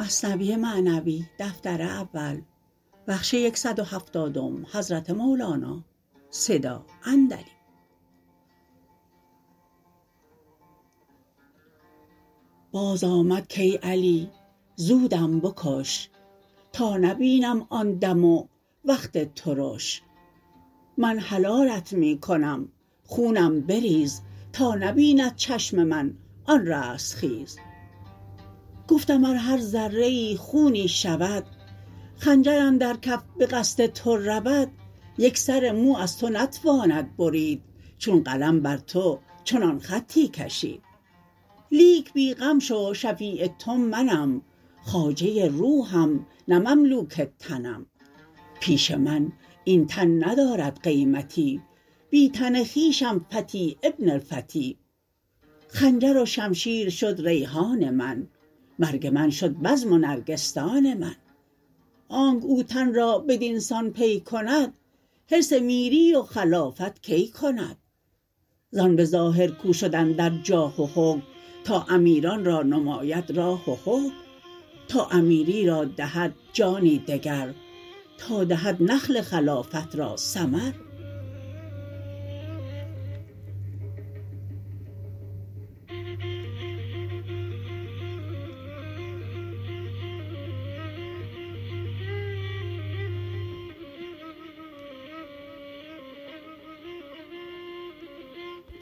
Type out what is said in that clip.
مثنوی معنوی دفتر اول بخش 170 حضرت مولانا صدا اندلی. باز آمد کای علی زودم بکش، تا نبینم آن دم و وقت ترش. من حلالت می کنم خونم بریز، تا نبیند چشم من آن رستخیز. گفتم ار هر ذره ای خونی شود، خنجر اندر کف به قصد تو رود. یک سر مو از تو نتواند برید، چون قلم بر تو چنان خطی کشید. لیک بی غم شو شفیع تو منم، خواجه روحم نه مملوک تنم. پیش من این تن ندارد قیمتی، بی تن خویشم فتی ابن الفتی. خنجر و شمشیر شد ریحان من، مرگ من شد بزم و نرگسدان من. آنک او تن را بدین سان پی کند، حرص میری و خلافت کی کند. زان به ظاهر کو شد اندر جاه و حکم، تا امیران را نماید راه و حکم. تا امیری را دهد جانی دگر، تا دهد نخل خلافت را ثمر.